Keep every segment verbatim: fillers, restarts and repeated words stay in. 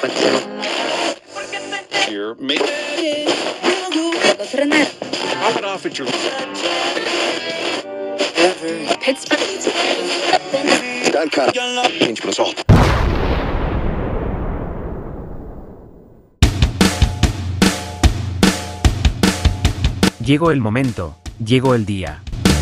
Here, make frenar. Pop it off at your Pinch salt. Llegó el momento, llegó el día.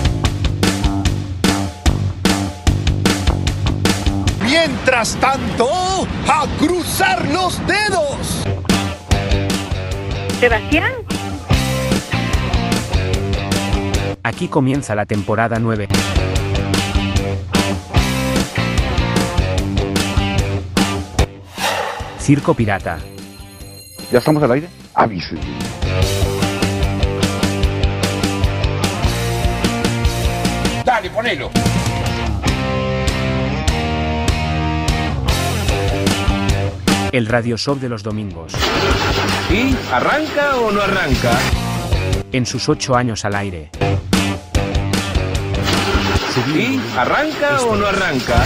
Mientras tanto, ¡a cruzar los dedos! Sebastián. Aquí comienza la temporada nueve. Circo Pirata. ¿Ya estamos al aire? Avise. Dale, ponelo. El radio show de los domingos. ¿Y arranca o no arranca? En sus ocho años al aire. ¿Y arranca o no arranca?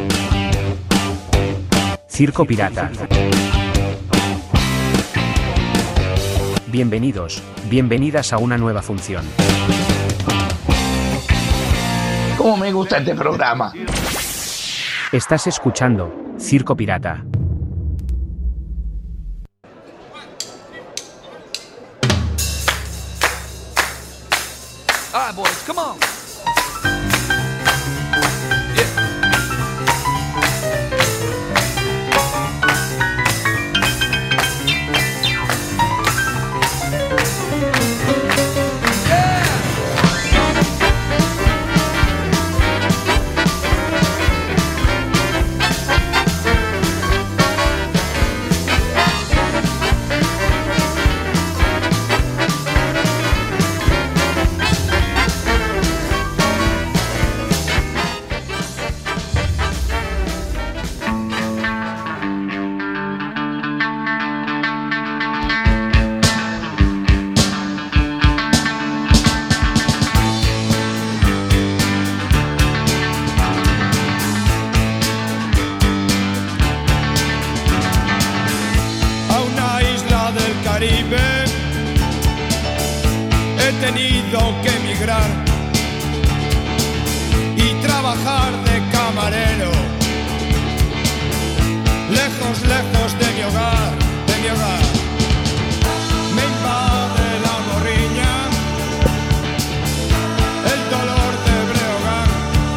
Circo Pirata. Bienvenidos, bienvenidas a una nueva función. ¿Cómo me gusta este programa? Estás escuchando Circo Pirata. All right, boys, come on. He tenido que emigrar y trabajar de camarero, lejos, lejos de mi hogar, de mi hogar. Me invade la morriña, el dolor de Breogán,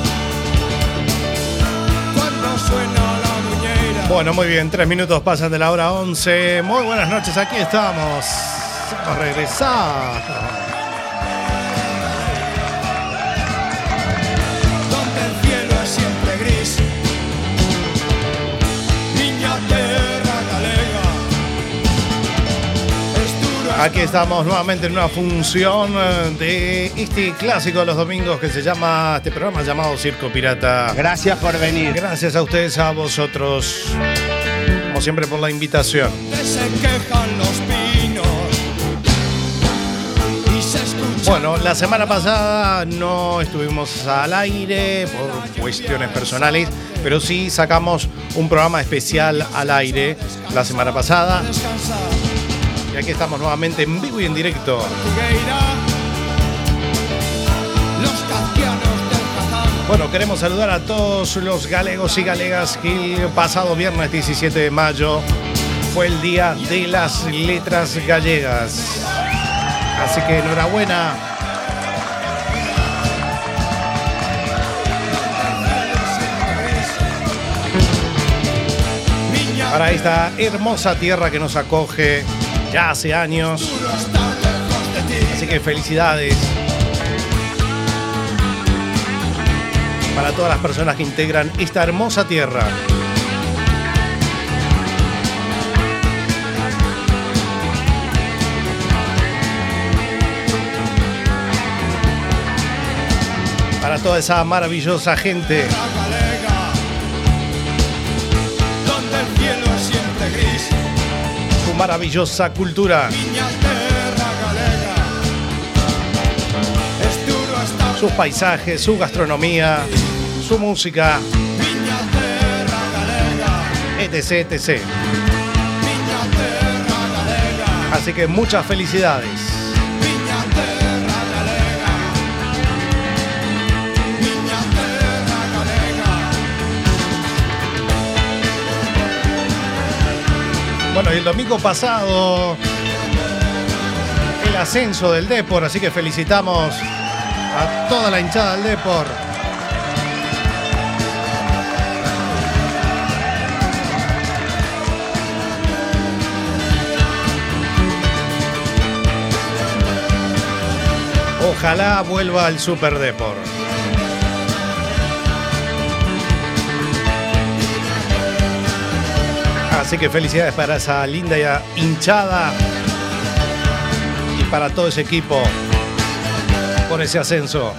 cuando suena la muñeira. Bueno, muy bien, tres minutos pasan de la hora once. Muy buenas noches, aquí estamos. A regresar. Donde el cielo es siempre gris, niña tierra galega. Es duro. Aquí estamos nuevamente en una función de este clásico de los domingos que se llama, este programa llamado Circo Pirata. Gracias por venir. Gracias a ustedes, a vosotros, como siempre, por la invitación. Se quejan los pinos. Bueno, la semana pasada no estuvimos al aire por cuestiones personales, pero sí sacamos un programa especial al aire la semana pasada. Y aquí estamos nuevamente en vivo y en directo. Bueno, queremos saludar a todos los galegos y galegas que el pasado viernes diecisiete de mayo fue el Día de las Letras Gallegas. Así que enhorabuena. Para esta hermosa tierra que nos acoge ya hace años. Así que felicidades para todas las personas que integran esta hermosa tierra. Para toda esa maravillosa gente. Donde el cielo es siempre gris. Su maravillosa cultura. Sus paisajes, su gastronomía, su música, etc, etcétera. Así que muchas felicidades. Bueno, y el domingo pasado el ascenso del Depor, así que felicitamos a toda la hinchada del Depor. Ojalá vuelva al Super Depor. Así que felicidades para esa linda hinchada y para todo ese equipo por ese ascenso.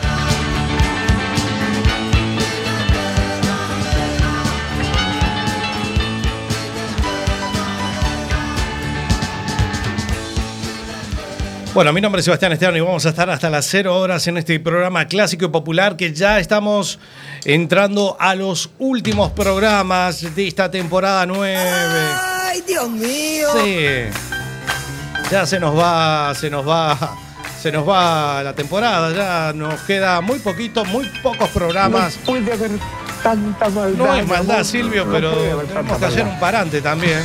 Bueno, mi nombre es Sebastián Esteban y vamos a estar hasta las cero horas en este programa clásico y popular, que ya estamos entrando a los últimos programas de esta temporada nueve. ¡Ay, Dios mío! Sí. Ya se nos va, se nos va, se nos va la temporada, ya nos queda muy poquito, muy pocos programas. No puede haber tanta maldad. No es maldad, amor. Silvio, No pero puede haber tenemos tanta que hacer maldad. un parante también.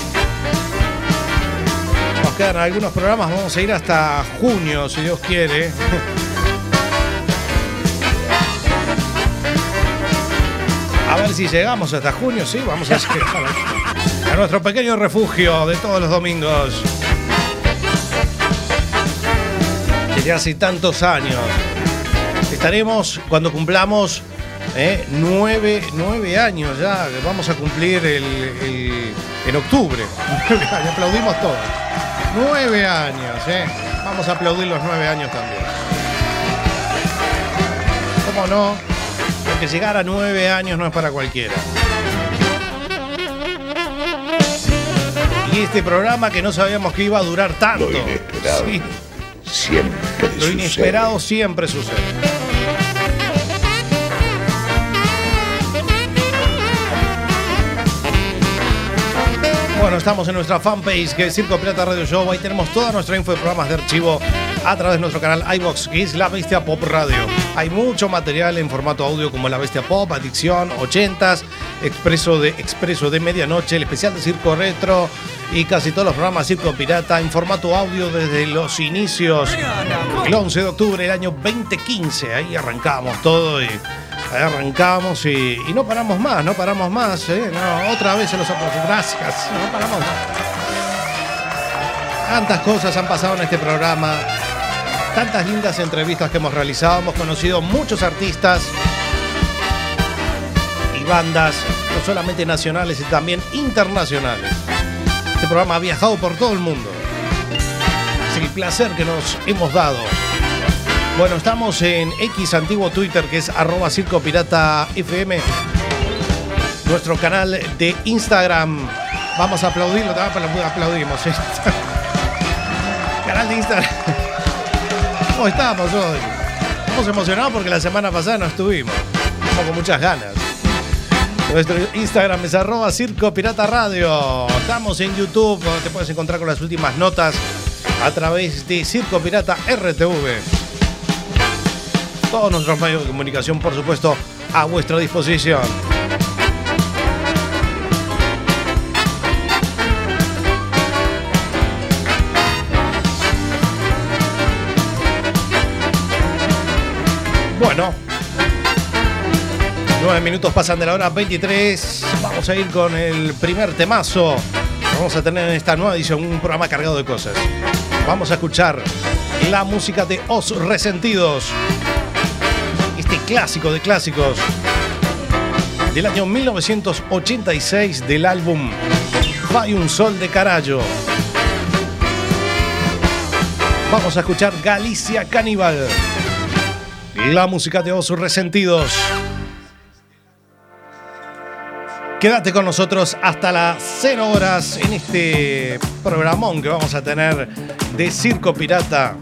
Nos quedan algunos programas, vamos a ir hasta junio, si Dios quiere. A ver si llegamos hasta junio, sí, vamos a llegar a nuestro pequeño refugio de todos los domingos. Desde hace tantos años. Estaremos cuando cumplamos eh, nueve, nueve años ya, que vamos a cumplir el, el- en octubre. Nueve años, aplaudimos todos. Nueve años, ¿eh? Vamos a aplaudir los nueve años también. ¿Cómo no? Porque llegar a nueve años no es para cualquiera. Y este programa que no sabíamos que iba a durar tanto. Lo inesperado. Sí, Siempre lo sucede. inesperado siempre sucede. Bueno, estamos en nuestra fanpage que es Circo Pirata Radio Show. Ahí tenemos toda nuestra info de programas de archivo a través de nuestro canal iVox, que es La Bestia Pop Radio. Hay mucho material en formato audio como La Bestia Pop, Adicción, ochentas, Expreso de, Expreso de Medianoche, el especial de Circo Retro y casi todos los programas Circo Pirata en formato audio desde los inicios. El once de octubre del año veinte quince, ahí arrancamos todo y ahí arrancamos y, y no paramos más, no paramos más, ¿eh? No, otra vez se los aplausos, gracias, no paramos más. Tantas cosas han pasado en este programa, tantas lindas entrevistas que hemos realizado, hemos conocido muchos artistas y bandas, no solamente nacionales, sino también internacionales. Este programa ha viajado por todo el mundo. Es el placer que nos hemos dado. Bueno, estamos en X, antiguo Twitter, que es arroba Circo Pirata F M. Nuestro canal de Instagram. Vamos a aplaudirlo, también aplaudimos. ¿eh? Canal de Instagram. ¿Cómo estamos hoy? Estamos emocionados porque la semana pasada no estuvimos. Estamos con muchas ganas. Nuestro Instagram es arroba Circo Pirata Radio. Estamos en YouTube, donde te puedes encontrar con las últimas notas a través de Circo Pirata R T V. Todos nuestros medios de comunicación, por supuesto, a vuestra disposición. Bueno, nueve minutos pasan de la hora veintitrés. Vamos a ir con el primer temazo. Vamos a tener en esta nueva edición un programa cargado de cosas. Vamos a escuchar la música de Os Resentidos. Este clásico de clásicos del año mil novecientos ochenta y seis del álbum Fai un Sol de Carallo. Vamos a escuchar Galicia Caníbal. La música de Os Resentidos. Quédate con nosotros hasta las cero horas en este programón que vamos a tener de Circo Pirata.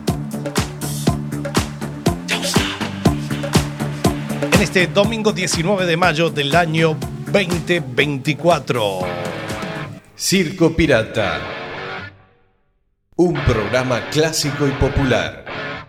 En este domingo diecinueve de mayo del año veinte veinticuatro. Circo Pirata. Un programa clásico y popular.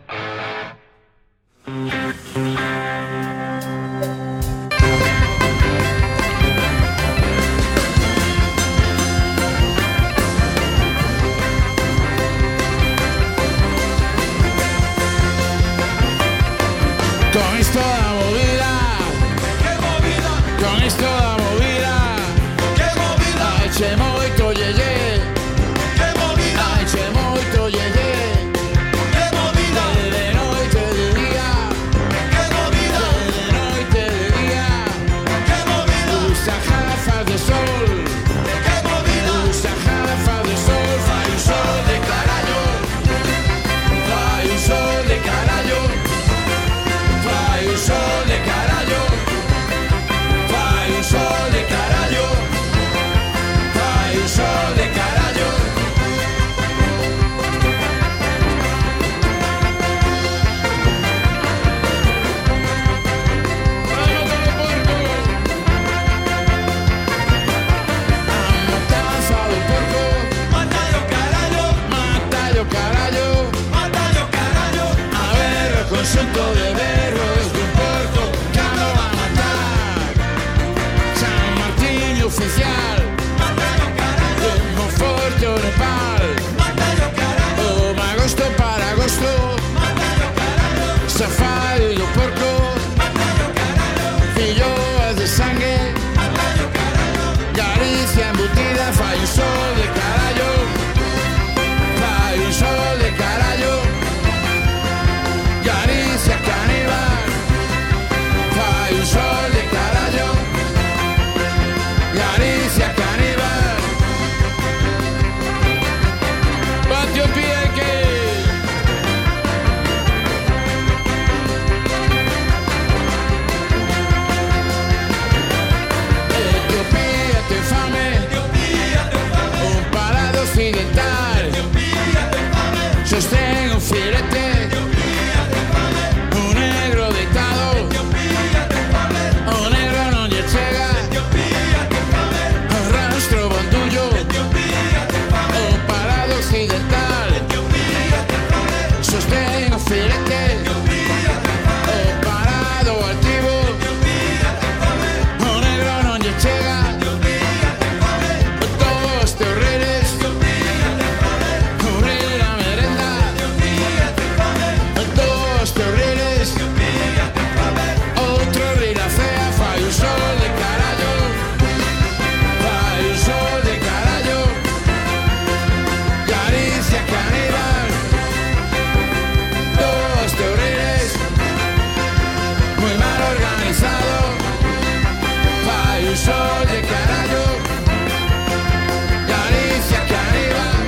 Con esto la movida, qué movida, con esto la movida, qué movida, ai c'è moito yeye, qué movida, ai c'è moito yeye, qué movida, de noite e de día, qué movida, de noite e de día, qué movida, usa gafas de sol, qué movida, usa gafas de sol, fai un sol de carallo, fai un sol de carallo. Fai un sol de carallo, fai un sol de carallo, fai un sol de carallo. Vamos todo porco, matallo carallo, matallo carallo, matallo carallo. A ver, consulto de berro. Oficial, con conforto Nepal, o agosto para agosto, safari do porco, filloas de sangue, Galicia embutida, fai un sol de carallo, fai un sol de carallo, Galicia caníbal, fai un sol de carallo. Galicia caníbal, patio pieque. Etiopía te fame, un parado occidental, sostén un filete, un negro deitado, un negro non lle chega. Rastro bandullo, un parado occidental, sostén un filete, un parado altivo, un negro non lle chega, todos terreres, cubrir a merenda, todos terreres, outro rila fea, fai un sol de carallo. Fai un sol de carallo, Galicia caníbal, dos teorías, muy mal organizado. Fai un sol de carallo, Galicia caníbal,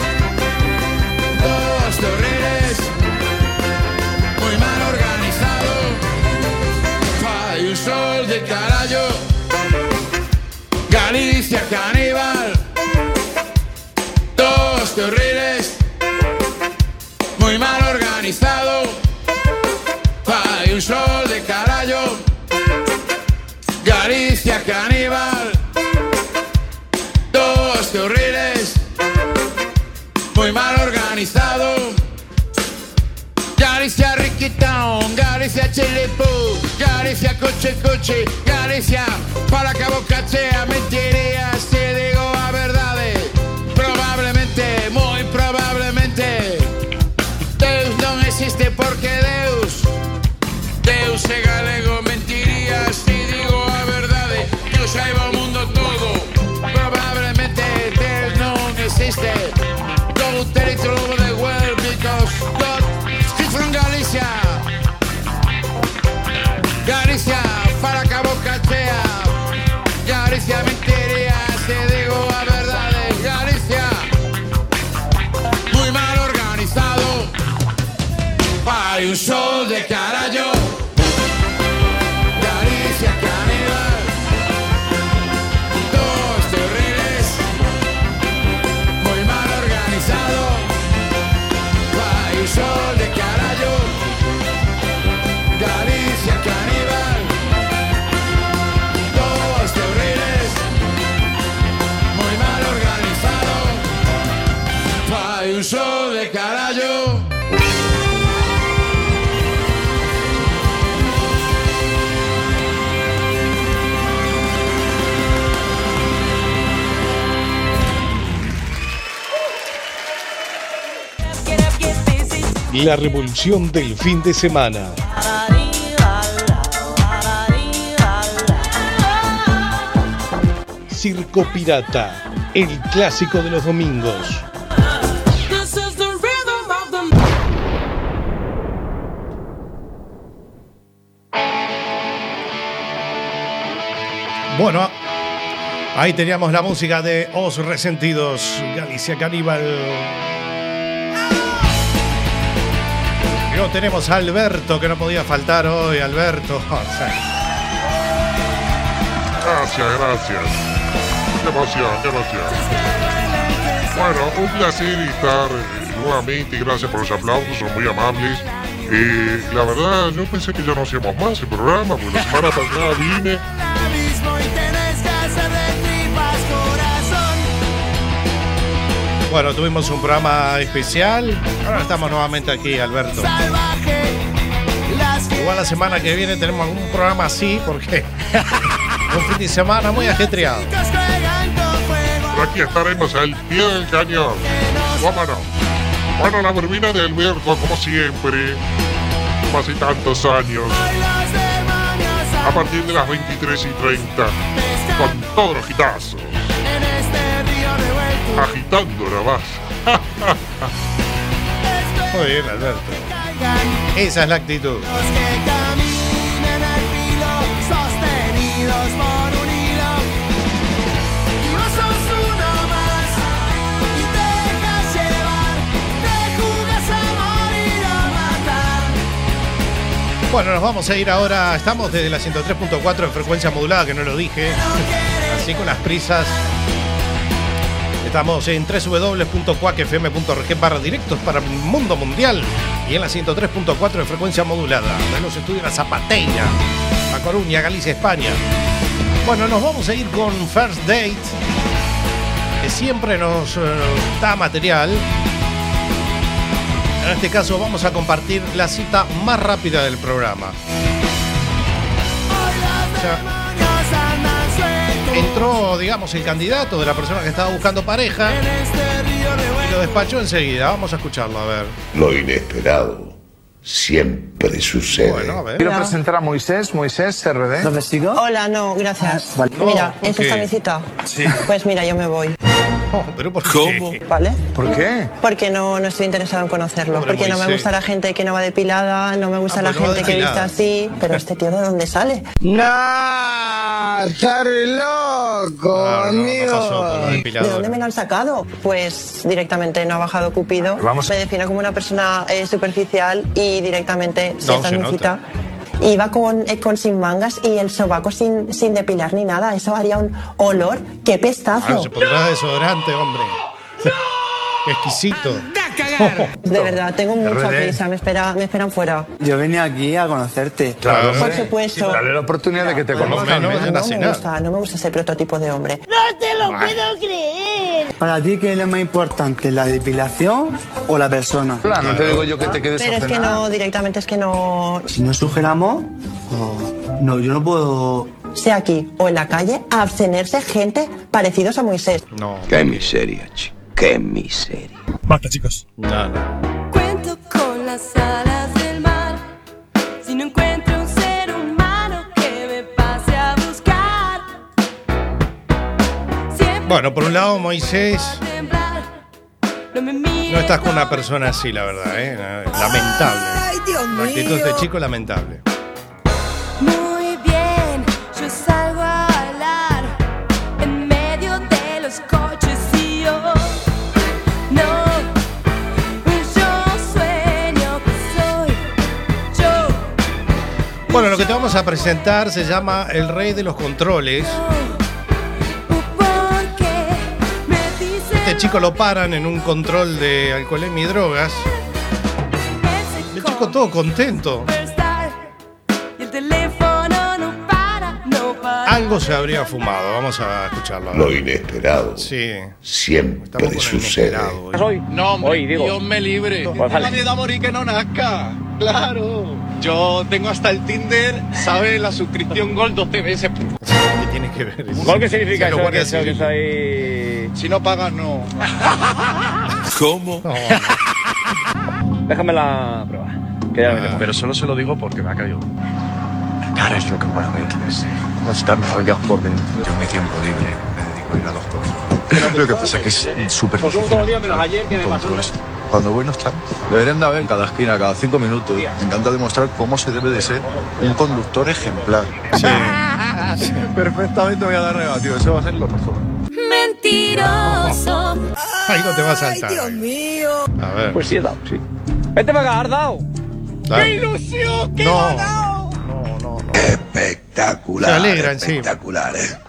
dos teorías, muy mal organizado. Fai un sol de carallo, Galicia caníbal, dos terribles, muy mal organizado. Fai un sol de carallo, Galicia caníbal, dos terribles, muy mal organizado. Galicia Ricky Town, Galicia Chilipu, Galicia Coche Coche, Galicia para Cabo Cachea, mentiría si digo a verdade. Probablemente, muy probablemente, Deus non existe porque Deus, Deus é galego, mentiría si digo a verdade. Que o saiba o mundo todo, probablemente Deus non existe. Go tell it all over the world because God is from Galicia. Galicia para Cabo Cachea, Galicia mentiría si digo a verdade. Galicia muy mal organizado. Fai un sol de carallo, Galicia caníbal, dos terribles, muy mal organizado. Fai un sol de carallo, Galicia caníbal, dos terribles, muy mal organizado. Fai un curso de carajo. La revolución del fin de semana. Circo Pirata, el clásico de los domingos. Bueno, ahí teníamos la música de Os Resentidos, Galicia Caníbal. Y luego tenemos a Alberto, que no podía faltar hoy, Alberto. Gracias, gracias. Qué emoción, qué emoción. Bueno, un placer estar nuevamente y gracias por los aplausos, son muy amables. Eh, la verdad, yo pensé que ya no hacíamos más el programa, porque la semana pasada vine. Bueno, tuvimos un programa especial. Ahora estamos nuevamente aquí, Alberto. Igual la semana que viene tenemos algún programa así, porque un fin de semana muy ajetreado. Pero aquí estaremos al pie del cañón. Vámonos. Bueno, la verbena de Alberto, como siempre, como hace tantos años, a partir de las veintitrés y treinta, con todos los hitazos, agitando la base. Muy bien, Alberto. Esa es la actitud. Bueno, nos vamos a ir ahora. Estamos desde la ciento tres punto cuatro en frecuencia modulada, que no lo dije. Así con las prisas. Estamos en doble u doble u doble u punto cuac f m punto org barra directos para el mundo mundial. Y en la ciento tres punto cuatro en frecuencia modulada. De los estudios La Zapateira, A Coruña, Galicia, España. Bueno, nos vamos a ir con First Date, que siempre nos uh, da material. En este caso vamos a compartir la cita más rápida del programa. O sea, entró, digamos, el candidato de la persona que estaba buscando pareja y lo despachó enseguida. Vamos a escucharlo, a ver. Lo inesperado siempre sucede. Bueno, a ver. Quiero presentar a Moisés, Moisés, R D. ¿Lo sigo? Hola, no, gracias. Vale. Mira, No, ¿es ¿por esta qué? mi cita? Sí. Pues mira, yo me voy. Oh, ¿pero por qué? ¿Cómo? ¿Vale? ¿Por qué? Porque no, no estoy interesado en conocerlo. Pobre porque no me Moisés. gusta la gente que no va depilada, no me gusta Ah, la pues no va gente que viste depilada. así. Pero este tío, ¿de dónde sale? ¡No! ¡Estás loco, Claro, no, amigo! no pasó por la ¿De depiladora. dónde me lo han sacado? Pues directamente no ha bajado Cupido. Vamos. Me define como una persona eh, superficial y directamente, si No, esta se es mi nota. cita, iba con, eh, con sin mangas y el sobaco sin, sin depilar ni nada. Eso haría un olor. ¡Qué Ah, pestazo! se pondrá desodorante, hombre. Exquisito. De verdad, tengo mucha R D. prisa. Me, espera, me esperan fuera. Yo venía aquí a conocerte. Claro, Por hombre. supuesto. Dale la oportunidad de que te Por lo conozcan. menos No, en la no me cena. gusta, no me gusta ese prototipo de hombre. ¿Para ti qué es lo más importante, la depilación o la persona? No te digo yo que te quedes Pero a es que cenar. no, directamente es que no. Si no sugeramos, oh, no, yo no puedo. Sea aquí o en la calle, a abstenerse gente parecidos a Moisés. No, Qué miseria, chico. Qué miseria. Basta, chicos. no, no. Cuento con las alas del mar. Si no encuentro un ser humano que me pase a buscar. Siempre Bueno, por un lado, Moisés, a temblar. No me mires no estás con una persona así, la verdad, ¿eh? Lamentable. ¡Ay, Dios La actitud de este mío! chico, lamentable. muy bien. Yo salgo a bailar en medio de los coches y yo. No, yo sueño que soy yo. Bueno, lo que te vamos a presentar se llama El Rey de los Controles. Porque me dicen Este chico lo paran en un control de alcoholemia y drogas. El chico todo contento. y el teléfono no para, no para. Algo se habría fumado. Vamos a escucharlo. Lo inesperado Sí. siempre sucede. Hoy, no, hombre, hoy digo. Dios me libre. Pues vale. Nadie da a morir que no nazca. Claro. Yo tengo hasta el Tinder, ¿sabes? La suscripción Gold doce veces. ¿Qué tiene que ver eso? ¿Gol qué significa eso? Guardia Que eso, que Civil. soy... Si no pagas, no. ¿Cómo? No, Déjame la prueba. Que ya me tengo. Pero solo se lo digo porque me ha caído. Cara, es lo que puedo decirles. No estar familiar por dentro. Yo en mi tiempo libre me dedico a ir a los toros. Lo que pasa es que es súper difícil. Todos los días menos ayer que me pasó una... Cuando voy no están. Deberían de haber en cada esquina, cada cinco minutos. Me encanta demostrar cómo se debe de ser un conductor ejemplar. Sí. Perfectamente voy a dar negativo. Eso va a ser lo mejor. Mentiroso. Ahí no te va a saltar. Dios mío. A ver. Pues sí he dado, sí. Vete para acá, has dado. Dale. ¡Qué ilusión! ¡Qué No. ganado! No, no, no. Espectacular. Se alegra encima. Espectacular, ¿eh?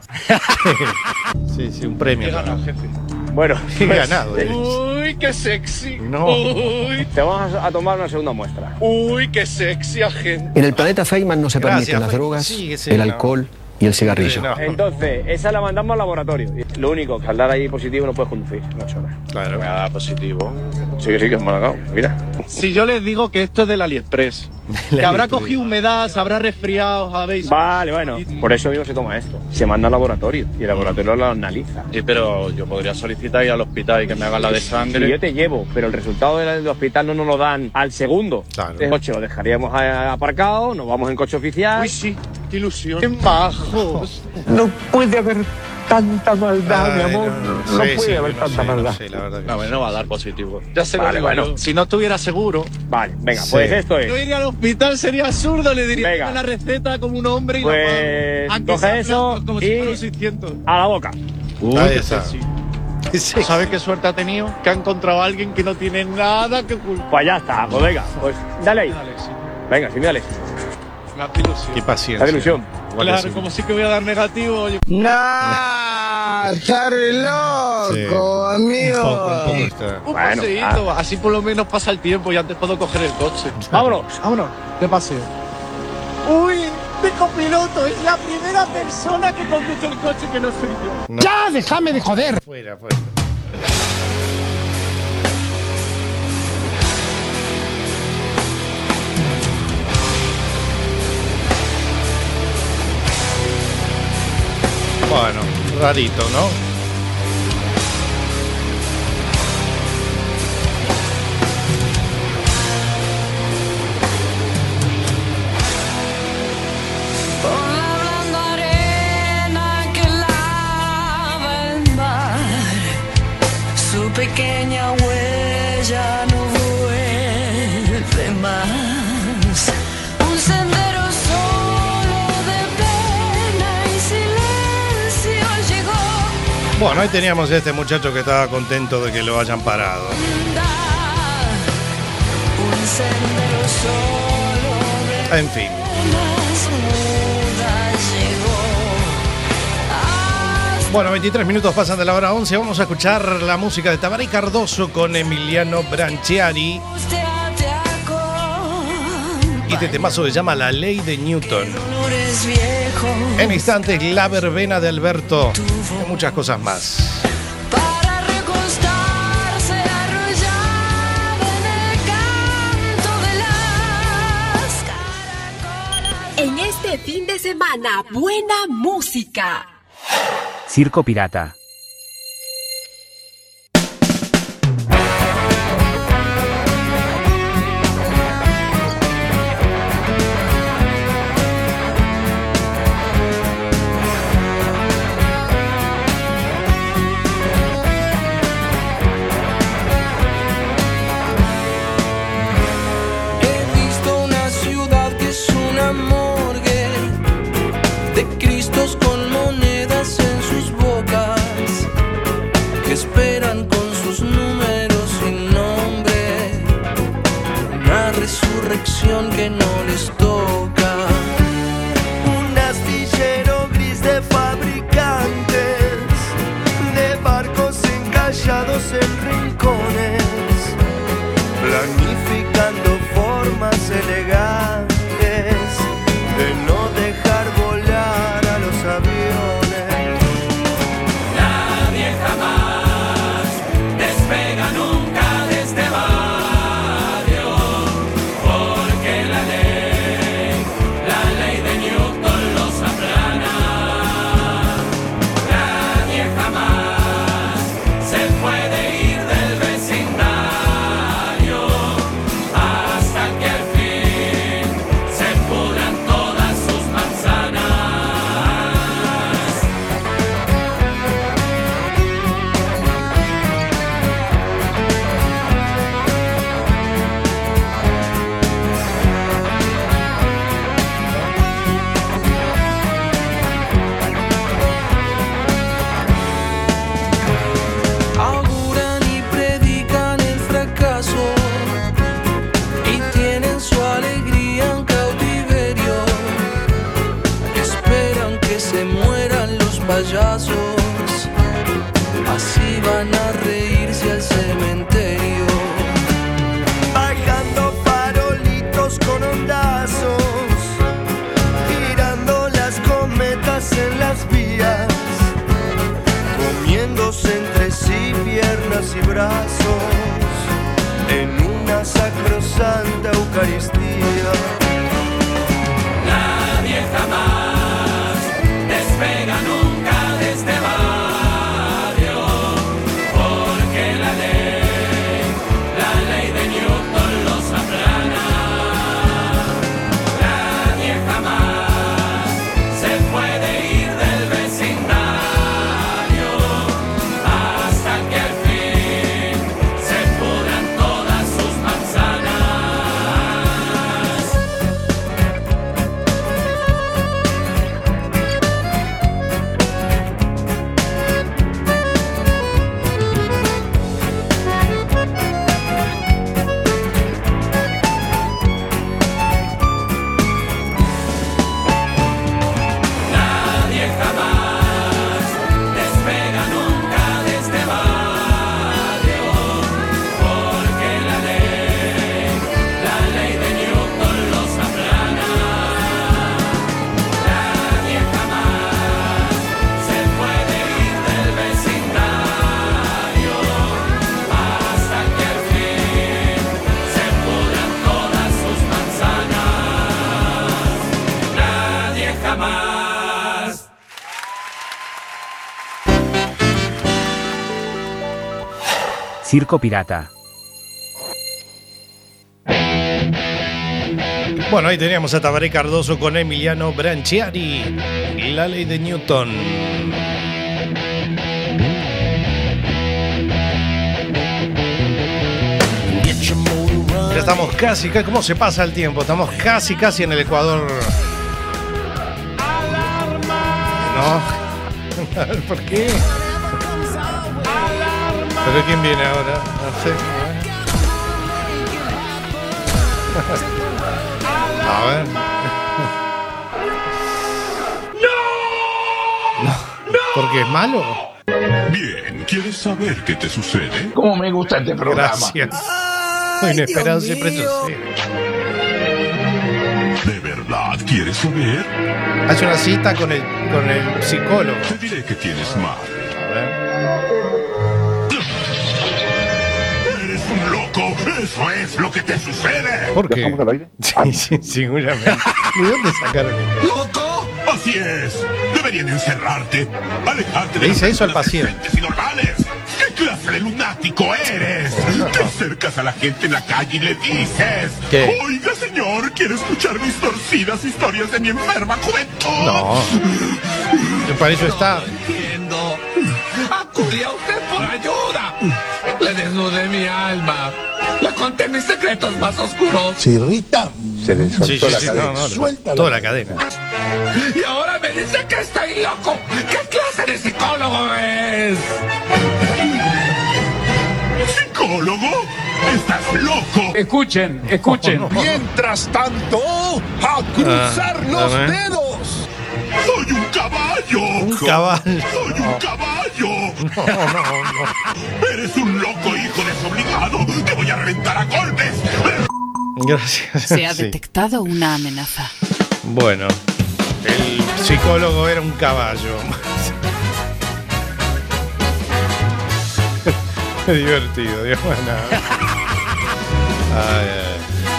Sí, sí, un premio. Qué ganado, jefe. Bueno, Qué pues, ganado. eh. Uy, qué sexy. No. Uy, te vamos a tomar una segunda muestra. uy, qué sexy agente. En el planeta Feynman no se Gracias, permiten las Fe- drogas, sí, sí, el no. alcohol y el cigarrillo. No. Entonces, esa la mandamos al laboratorio. Lo único, que al dar ahí positivo no puedes conducir en ocho horas. Claro. Me ha dado positivo. Sí, que sí, que es malacao. Mira. Si yo les digo que esto es del AliExpress, que habrá cogido humedad, se habrá resfriado, ¿sabéis? Vale, bueno. Por eso mismo se toma esto. Se manda al laboratorio y el laboratorio lo analiza. Sí, pero yo podría solicitar ir al hospital y que me hagan la de sangre. Y yo te llevo, pero el resultado del hospital no nos lo dan al segundo. Claro. El coche lo dejaríamos a- aparcado, nos vamos en coche oficial. Uy, sí, qué ilusión. ¡Qué majos! No puede haber tanta maldad, mi Ay, amor. no, no, No sí, puede sí, haber no tanta sé, maldad. no sé, la verdad que No, no me no va a dar positivo. Ya se Vale, lo digo bueno. yo. Si no estuviera seguro, Vale, venga, Sí. pues esto yo es. iría al hospital, sería absurdo, le diría Venga. una receta como un hombre y Pues, la pago. Aunque coge sea eso blanco, como y- si fuera un seiscientos. A la boca. Uy, Ahí qué está. sexy. Sí. ¿Sabes qué suerte ha tenido? Que ha encontrado a alguien que no tiene nada que ocultar. Pues ya está, pues venga, pues dale ahí. Dale, sí. Venga, sí, dale. Me hace ilusión. Qué paciencia. Dale ilusión. Guardia Claro, Civil. como sí que voy a dar negativo. Oye, ¡Nah! ¡Estar loco, Sí. Un poco, amigo! un poco está. un Bueno, paseíto, así por lo menos pasa el tiempo y antes puedo coger el coche. Vámonos. Vámonos, de paseo. Uy, de copiloto, es la primera persona que conduce el coche que no soy yo. No. ¡Ya, déjame de joder! Fuera, fuera. Bueno, rarito, ¿no? Por la blanda arena que lava el mar, su pequeña huella no vuelve más. Un sendero solo de pena y silencio llegó. Bueno, ahí teníamos a este muchacho que estaba contento de que lo hayan parado. Un sendero solo de En fin. penas mudas llegó. Bueno, veintitrés minutos pasan de la hora once. Vamos a escuchar la música de Tabaré Cardoso con Emiliano Branchiari. Y este temazo se llama La Ley de Newton. Dolores viejos. En instantes, La Verbena de Alberto. Y muchas cosas más. Para recostarse arrollado en el canto de las caracolas. En este fin de semana, buena música. Circo Pirata. He visto una ciudad que es una morgue de cristos con monedas en sus bocas, que esperan con sus números sin nombre una resurrección que no les toca. Un astillero gris de fabricantes, de barcos encallados en rincones, planificando formas elegantes de no dejar volar a los aviones. juntos entre sí, piernas y brazos, en una sacrosanta Eucaristía. Nadie jamás despega nunca de este barrio, porque la ley, la ley de Newton los aplana. Nadie jamás se puede ir del vecindario hasta que al fin se pudran todas sus manzanas. Nadie jamás despega nunca de este barrio, porque la ley, la ley de Newton los aplana. Nadie jamás se puede ir del vecindario hasta que al fin se pudran todas sus manzanas. Nadie jamás. Circo Pirata. Bueno, ahí teníamos a Tabaré Cardoso con Emiliano Branchiari, La Ley de Newton. Ya estamos casi, casi, ¿cómo se pasa el tiempo? Estamos casi, casi en el Ecuador. No. ¿Por qué? ¿Pero quién viene ahora? No sé. A ver. ¡No! ¿Por qué es malo? Bien, ¿quieres saber qué te sucede? ¿Cómo me gusta este programa? Gracias. Lo inesperado siempre sucede. ¿De verdad quieres saber? Hace una cita con el, con el psicólogo. Te diré que tienes mal. A ver. ¡Eres un loco! ¡Eso es lo que te sucede! ¿Por qué? Sí, sí, seguramente. ¿De dónde sacaron? ¿Loco? Así es. Deberían encerrarte. Alejarte de Le dice las eso al personas paciente. decentes y normales. ¿Qué clase de lunático eres? Te acercas a la gente en la calle y le dices: ¿Qué? Oiga, señor, ¿quiere escuchar mis torcidas historias de mi enferma juventud? No. Para eso está. Entiendo. Acudí a usted por ayuda. Le desnudé mi alma. Le conté mis secretos más oscuros. Se irrita. Se le soltó Sí, sí, la sí, cadena. no, no, Suéltala. toda la cadena. Y ahora me dice que estoy loco. ¿Qué clase de psicólogo es? ¿Psicólogo? ¡Estás loco! Escuchen, escuchen. Mientras tanto, a cruzar Ah, los a ver. dedos. ¡Soy un caballo! Un caballo. ¡Soy un caballo! No, no, no. ¡Eres un loco hijo desobligado! ¡Te voy a reventar a golpes! Gracias. Se ha Sí. detectado una amenaza. Bueno, el psicólogo era un caballo. Qué divertido, Dios mío. Ay, ay.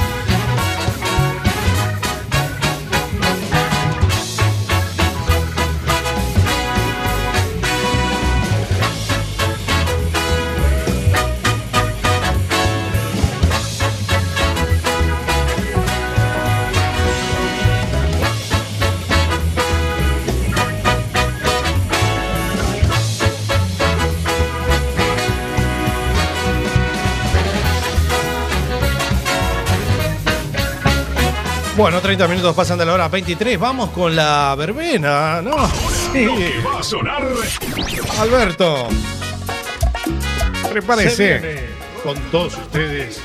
Bueno, treinta minutos pasan de la hora veintitrés. Vamos con la verbena, ¿no? Sí. Lo que va a sonar. Alberto, Se prepárese. viene con todos ustedes.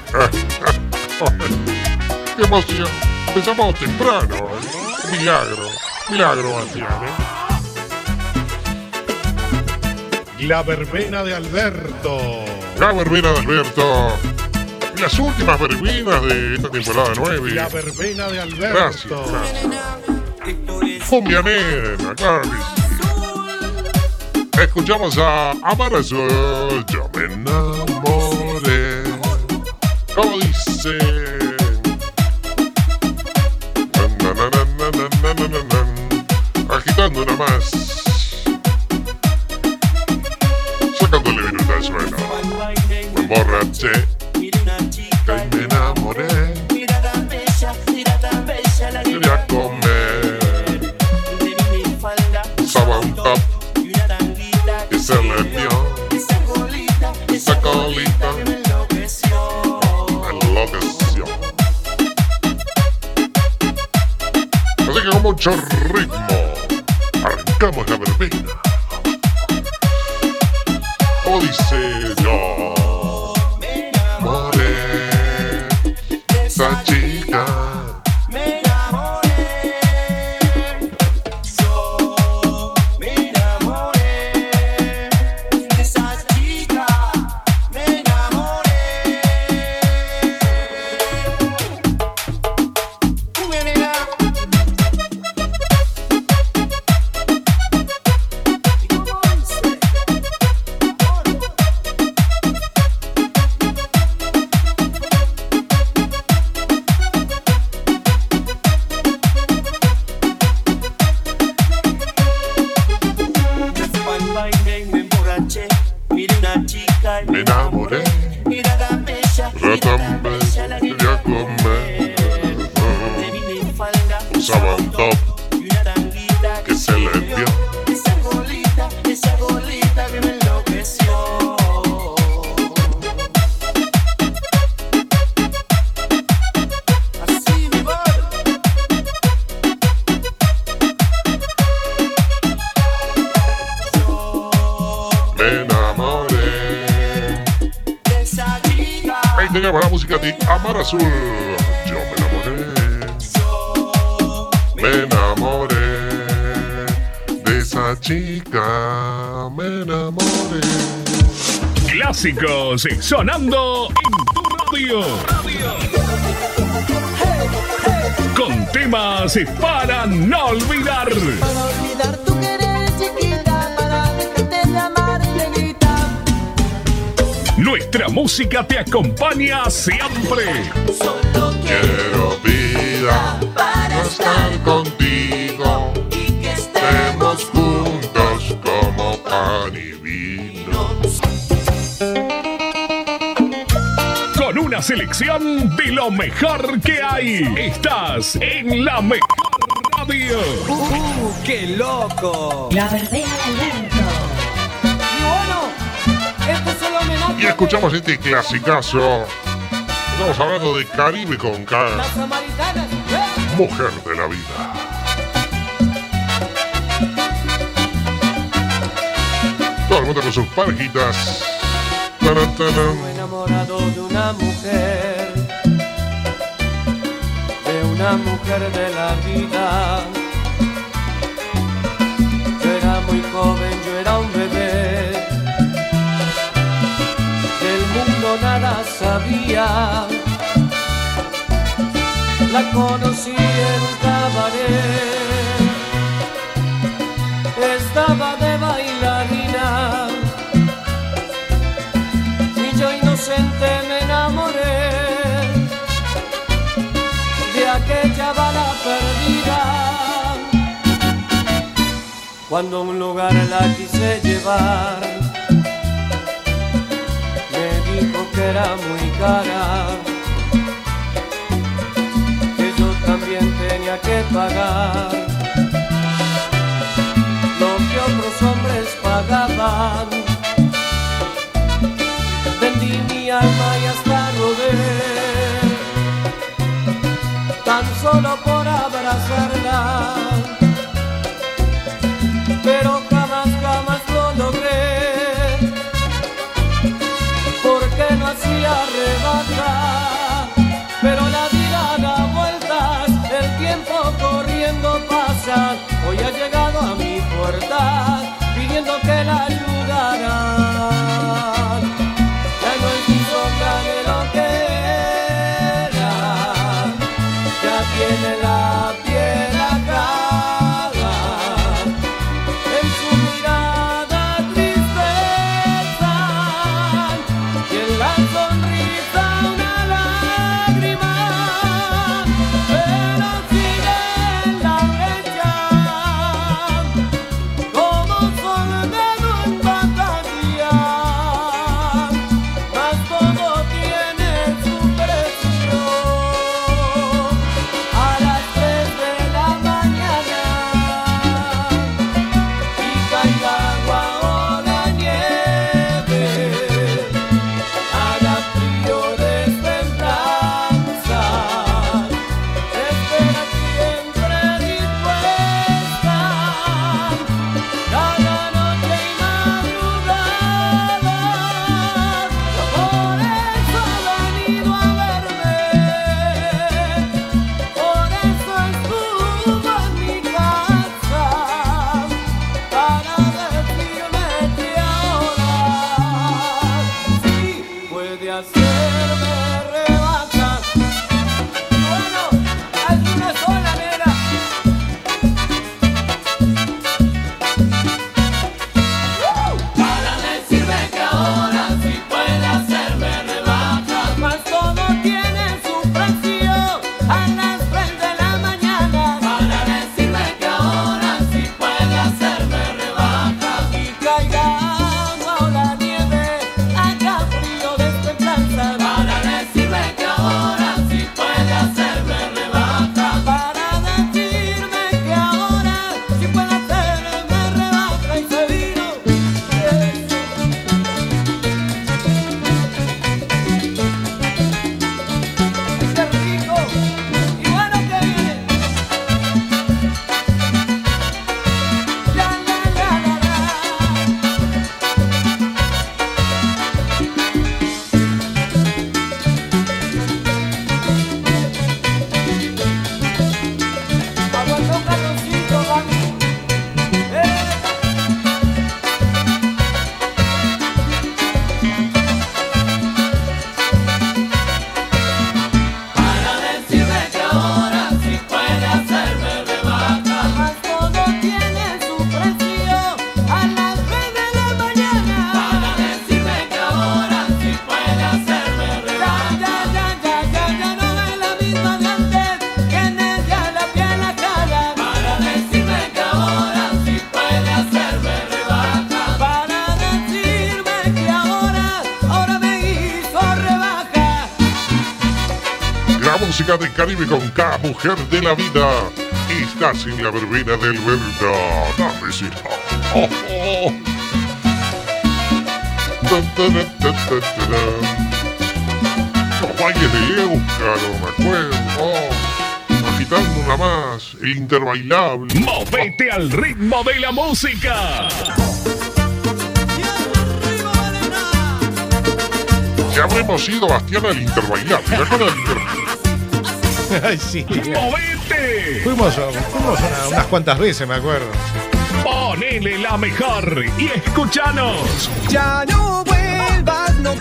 ¡Qué emoción! Empezamos temprano. ¿eh? Milagro. Milagro, Matías, ¿eh? La verbena de Alberto. La verbena de Alberto. Y las últimas verbenas de esta temporada nueve. La verbena de Gracias. Alberto. gracias. Cumbia nena, claro que sí. Escuchamos a Amar Azul, yo me enamoré. ¿Cómo dice? Na, na, na, na, na, na, na, na. Agitando una más. Sacándole viruta al suelo. Me emborraché y me enamoré. Quería comer. Usaba un top y se le dio. Esa colita me enloqueció. Así que con mucho ritmo arrancamos la verbena. O dice yo me enamoré de esa chica. Me enamoré. Yo me enamoré de esa chica. Me enamoré. Me enamoré, ratambe, quería comer. Usaba un top que se le dio. Esa golita, esa golita que me enloqueció. Así mi amor. Me enamoré. Ahí teníamos la música de Amar Azul. Yo me enamoré. Me enamoré de esa chica. Me enamoré. Clásicos sonando en tu radio. Con temas para no olvidar. Para olvidar tu querer, chiquita, para dejarte de amar, negrita. Nuestra música te acompaña siempre. Solo Quiero vida para estar contigo y que estemos juntos como pan y vino. Con una selección de lo mejor que hay. Estás en la mejor radio. ¡Uh, qué loco! La verbena de Alberto. Y bueno, este es el homenaje. Y escuchamos este clasicazo. Estamos hablando de Caribe con K. Las samaritanas. ¡Eh! Mujer de la vida. Todo el mundo con sus parejitas. Taran, taran. Estoy enamorado de una mujer, de una mujer de la vida. Yo era muy joven, yo era un bebé, del mundo nada sabía. La conocí en un cabaret, estaba de bailarina. Yo inocente me enamoré de aquella bala perdida. Cuando a un lugar la quise llevar, me dijo que era muy cara, que yo también tenía que pagar lo que otros hombres pagaban. Vendí mi alma y hasta robé, tan solo por abrazarla, pero jamás, jamás lo logré, porque no hacía rebaja. Pero la vida da vueltas, el tiempo corriendo pasa. Hoy ha llegado a mi puerta, pidiendo que la ayudara. De lo que era, ya tiene la música de Caribe con K, mujer de la vida. Estás en la verbena del verdad. Dame si no. Oh, oh. Los bailes de Éucaro, me acuerdo. Oh, agitando una más, el interbailable. ¡Movete al ritmo de la música! Ya habremos ido, Bastián, al interbailable. ¿Te acuerdas del interbailable? Ay, sí. ¡Movete! Fuimos, fuimos una- unas cuantas veces, me acuerdo. Ponele la mejor y escuchanos. Ya no vuelvas, no.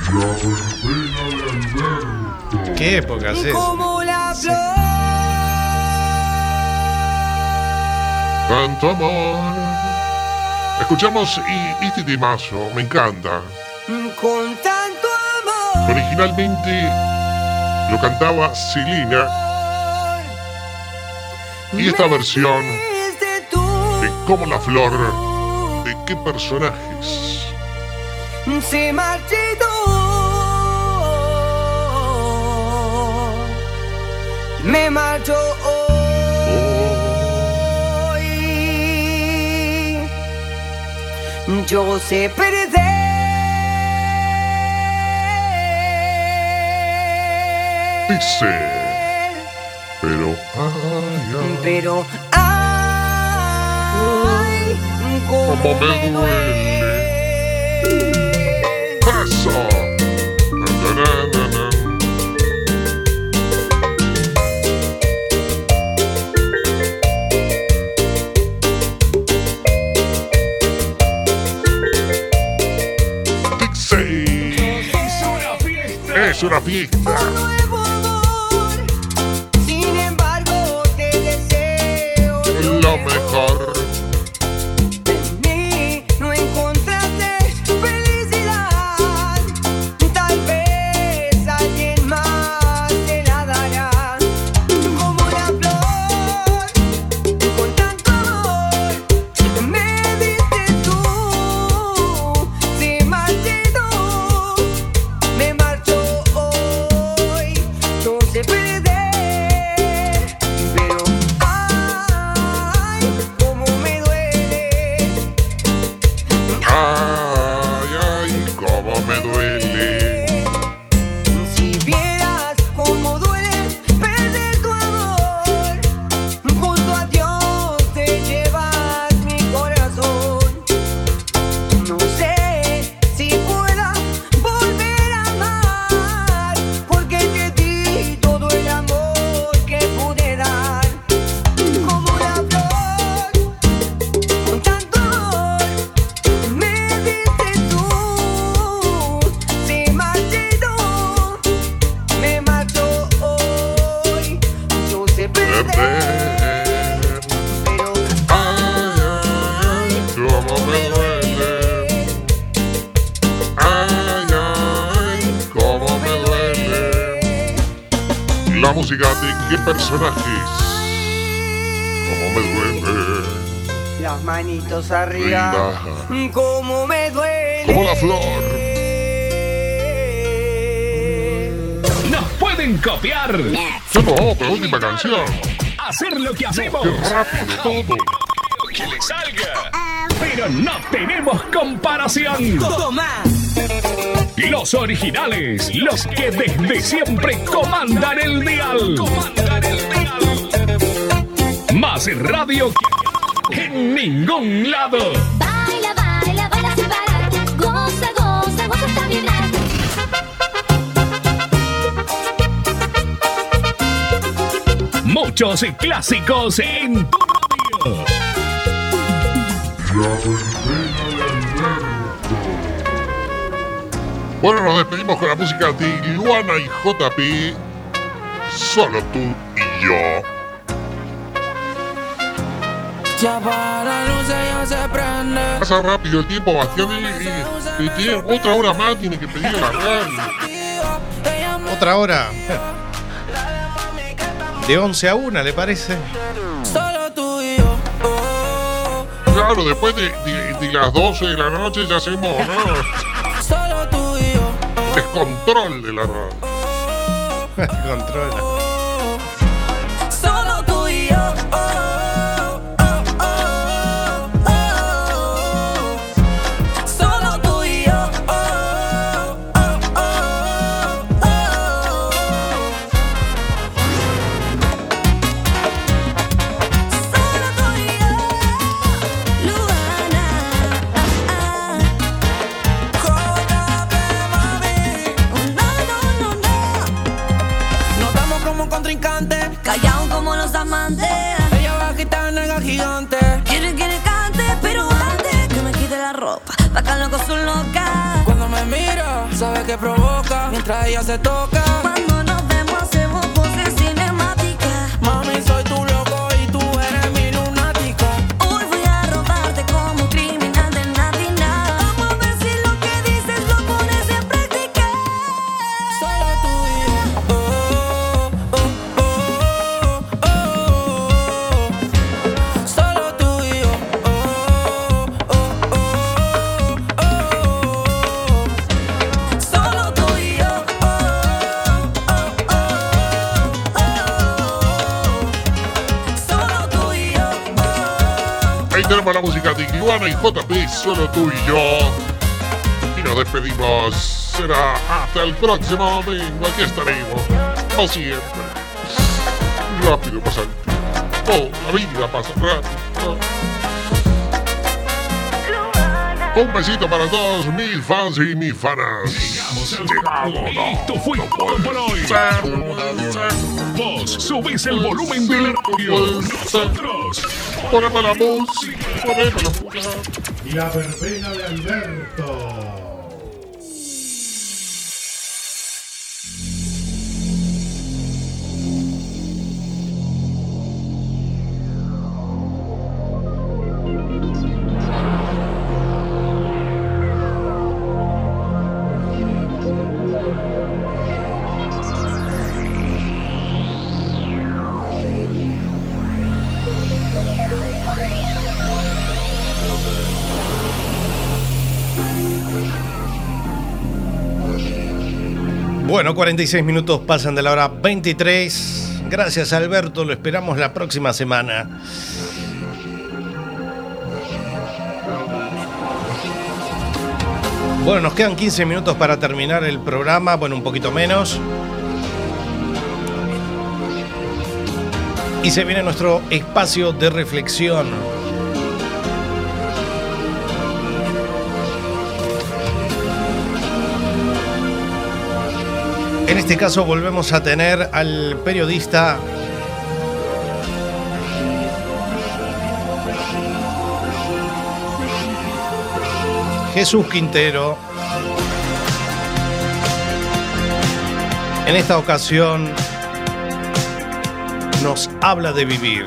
¿Qué épocas es? Como la flor. Tanto amor. Escuchamos y, este temazo, me encanta. Con tanto amor. Originalmente lo cantaba Selena. Y esta versión de Como la Flor, ¿de qué personajes? Se marchitó. Me marchó hoy. Yo sé perder. Dice, pero ay, ay, Pero ay, como me duele. Eso. Na, na, na, na. Dice, es una fiesta. sin embargo te deseo. Lo mejor. Ni no encontraste felicidad. Tal vez alguien más te la dará. Como la flor, con tanto amor que me diste tú. Se marchitó, me marchó hoy. Yo sé perder, pero ay, cómo me duele. Ay, ay, cómo me duele. Si vieras cómo duele perder tu amor, junto a Dios te llevas mi corazón. No sé si pueda volver a amar, porque te di todo el amor que pude dar. Como la flor, con tanto amor me diste tú. Se marchitó, me marchó hoy. Yo sé perder, pero Ay, ay, cómo me duele. Ay, ay, cómo me duele. La música de qué personajes. Cómo me duele. las manitos arriba. Como me duele. Como la flor. Nos pueden copiar. Yo no, pero última canción. Hacer lo que hacemos. Qué rápido todo. Que le salga. Pero no tenemos comparación. Toma. Los originales, los que desde siempre comandan el dial. Más radio que en ningún lado. Baila, baila, baila sin parar. Goza, goza, goza hasta vibrar. Muchos clásicos en tu radio. Bueno, nos despedimos con la música de Luana y J P. Solo tú y yo. Ya para la luz ya se prende. Pasa rápido el tiempo, Bastián, y, y, y tiene otra hora más, tiene que pedir la radio. Otra hora. De once a una, ¿le parece? Solo tú y yo. Claro, después de, de, de las doce de la noche ya hacemos, ¿no? Solo tú y yo. Descontrol de la radio. Controla. bandeja. Ella va a quitar nalga gigante. Quiere que le cante, pero antes que me quite la ropa. Vaca loco son loca. Cuando me mira, sabe que provoca. Mientras ella se toca. Cuando nos vemos hacemos poses cinemáticas. Mami, soy tu loco y tú eres mi lunática. Hoy voy a robarte como un criminal del Navidad. Vamos a ver si lo que dices lo pones en práctica. Solo tú y yo. Oh, oh, oh, oh, oh. Solo tú y yo. Oh, oh, oh, oh, oh. Solo tú y yo. Oh, oh, oh, oh. Solo tú y yo. Ahí tenemos la música de Iguana y J P, solo tú y yo. Y nos despedimos. Será hasta el próximo domingo. Aquí estaremos. Como siempre. Rápido pasa el tiempo. Oh, la vida pasa rápido. Un besito para todos mis fans y mis fanas. Llegamos al Esto fue todo por hoy. Vos subís el volumen de la radio. Nosotros ponemos la música. Ponemos la música. La verbena de Alberto. Bueno, cuarenta y seis minutos pasan de la hora veintitrés. Gracias, Alberto. Lo esperamos la próxima semana. Bueno, nos quedan quince minutos para terminar el programa. Bueno, un poquito menos. Y se viene nuestro espacio de reflexión. En este caso volvemos a tener al periodista Jesús Quintero. En esta ocasión nos habla de vivir.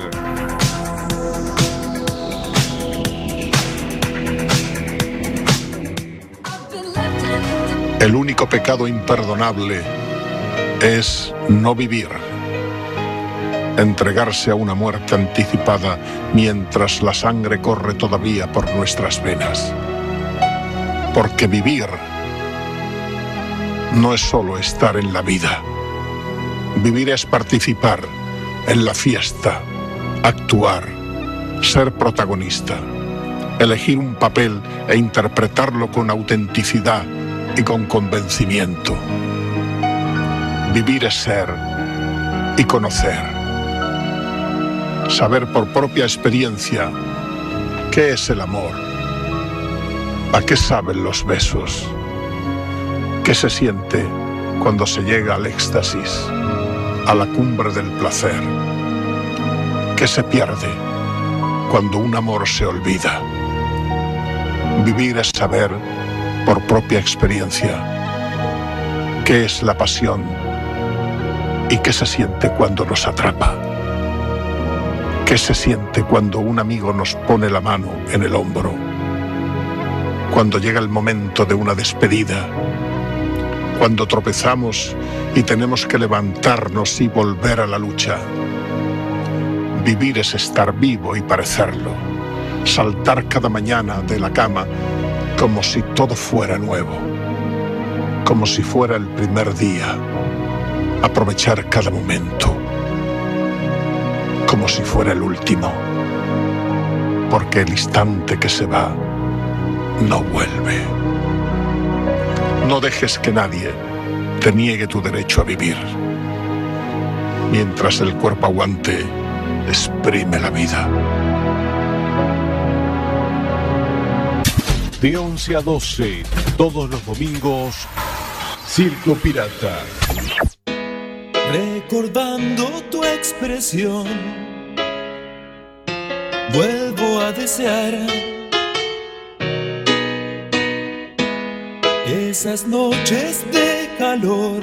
El único pecado imperdonable es no vivir, entregarse a una muerte anticipada mientras la sangre corre todavía por nuestras venas. Porque vivir no es solo estar en la vida. Vivir es participar en la fiesta, actuar, ser protagonista, elegir un papel e interpretarlo con autenticidad y con convencimiento. Vivir es ser y conocer. Saber por propia experiencia qué es el amor, a qué saben los besos, qué se siente cuando se llega al éxtasis, a la cumbre del placer, qué se pierde cuando un amor se olvida. Vivir es saber por propia experiencia qué es la pasión y qué se siente cuando nos atrapa. ¿Qué se siente cuando un amigo nos pone la mano en el hombro? Cuando llega el momento de una despedida. Cuando tropezamos y tenemos que levantarnos y volver a la lucha. Vivir es estar vivo y parecerlo. Saltar cada mañana de la cama como si todo fuera nuevo. Como si fuera el primer día. Aprovechar cada momento, como si fuera el último, porque el instante que se va no vuelve. No dejes que nadie te niegue tu derecho a vivir. Mientras el cuerpo aguante, exprime la vida. De once a doce, todos los domingos, Circo Pirata. Recordando tu expresión, Vuelvo a desear esas noches de calor,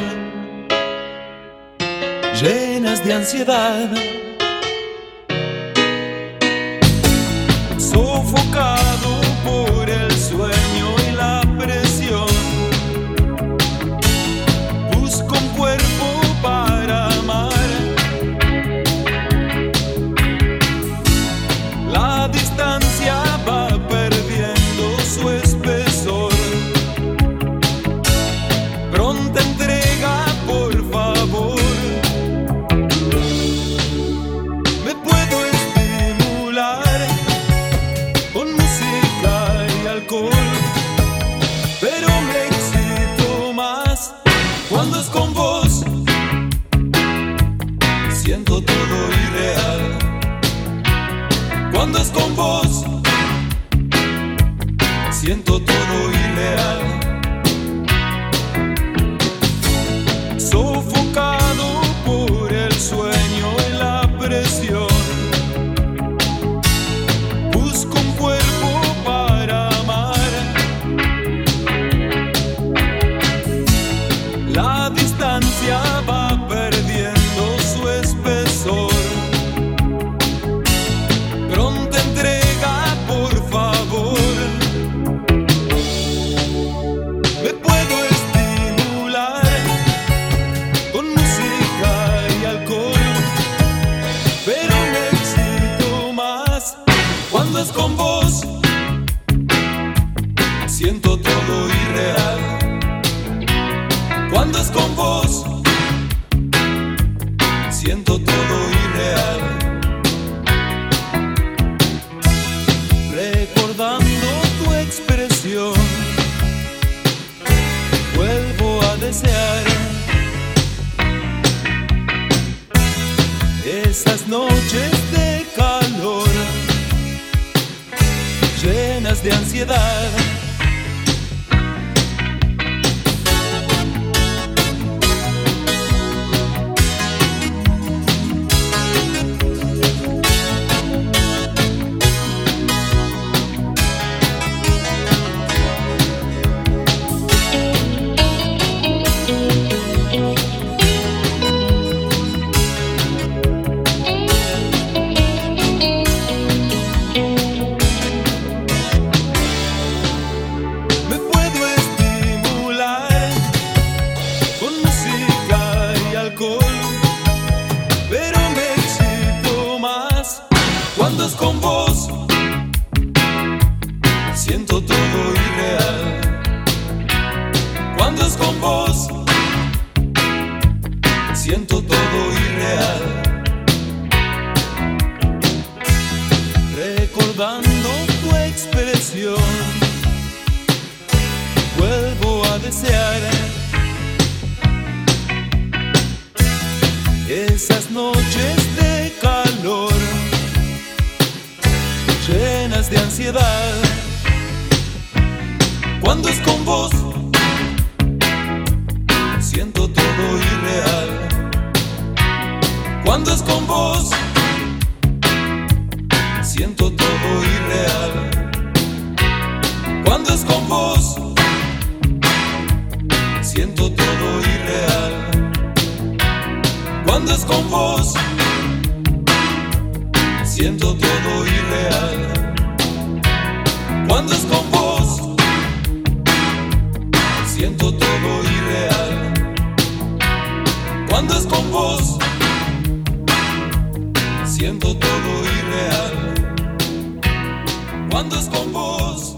llenas de ansiedad, sofocado por el sueño y la presión. Busco un cuerpo para amar. La distancia va perdiendo su espesor. Pronta entrega, por favor. Me puedo estimular con música y alcohol, pero me excito más cuando es con vos. Siento todo irreal cuando es con vos. Siento todo irreal. Sofocado por el sueño y la presión. Busco un cuerpo para amar. La distancia va perdiendo su espesor. Pronta entrega, por favor. Me puedo estimular con música y alcohol, pero me excito más cuando es con vos. Siento todo irreal cuando es con vos. Siento todo irreal. Recordando tu expresión, vuelvo a desear esas noches de calor, llenas de ansiedad. Me puedo estimular con música y alcohol, pero me excito más cuando es con vos. Siento todo irreal cuando es con vos. Siento todo irreal. Recordando tu expresión, vuelvo a desear esas noches de calor, llenas de ansiedad. Cuando es con vos, siento todo irreal. Cuando es con vos, siento todo irreal. Cuando es con vos, siento todo irreal. Cuando es con vos, siento todo irreal. Cuando es con vos, siento todo irreal. Cuando es con vos, siento todo irreal. Cuando es con vos,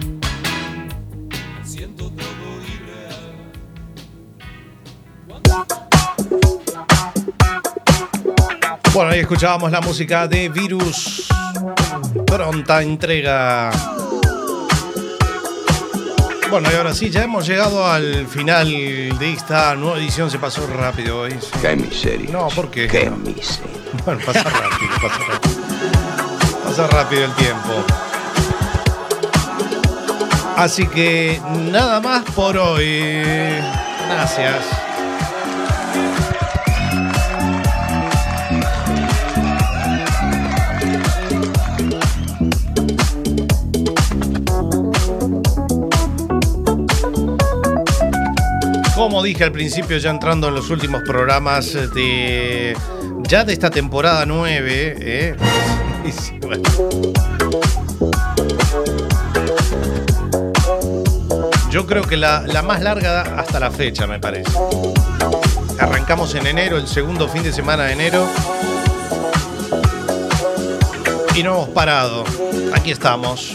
siento todo irreal. Bueno, ahí escuchábamos la música de Virus. Pronta entrega. Bueno, y ahora sí, ya hemos llegado al final de esta nueva edición. Se pasó rápido hoy. Sí. Qué miseria. No, ¿por qué? Qué miseria. Bueno, pasa rápido, pasa rápido. Pasa rápido el tiempo. Así que nada más por hoy. Gracias. Como dije al principio, ya entrando en los últimos programas de ya de esta temporada nueve, ¿eh? Y sí, bueno. Yo creo que la, la más larga hasta la fecha, me parece. Arrancamos en enero, el segundo fin de semana de enero. Y no hemos parado. Aquí estamos.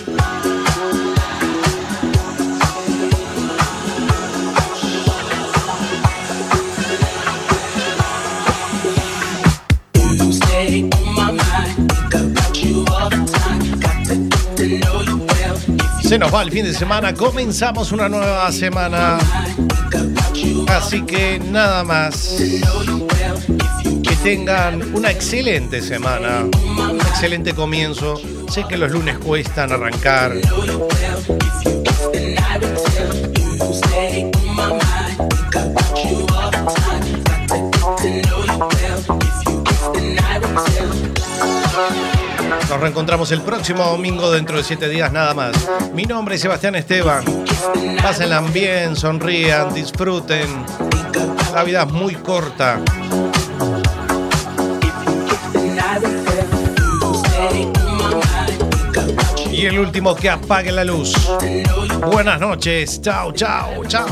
Se nos va el fin de semana, comenzamos una nueva semana. Así que nada más. Que tengan una excelente semana, un excelente comienzo. Sé que los lunes cuestan arrancar. Nos reencontramos el próximo domingo dentro de siete días nada más. Mi nombre es Sebastián Esteban. Pásenla bien, sonrían, disfruten. La vida es muy corta. Y el último que apague la luz. Buenas noches. Chao, chao, chao.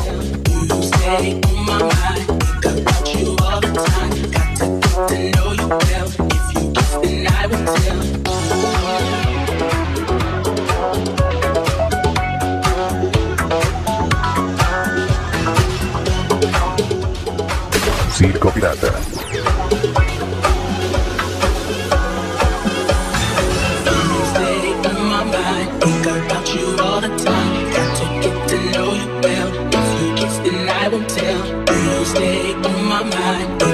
Circo Pirata. Stay on my mind.